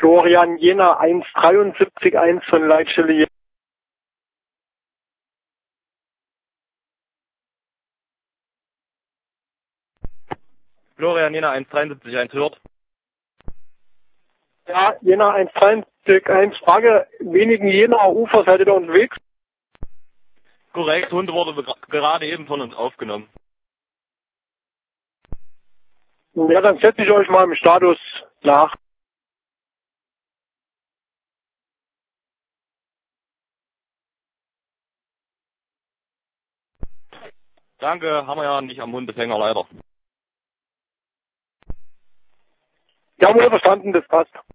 Florian Jena 173.1 von Leitstelle Jena. Florian Jena 173.1 hört. Ja, Jena 173.1. Frage, wenigen Jenaer Ufer seid ihr da unterwegs? Korrekt, Hunde wurde gerade eben von uns aufgenommen. Ja, dann setze ich euch mal im Status nach. Danke, haben wir ja nicht am Hundefänger leider. Ja, wohl verstanden, das passt.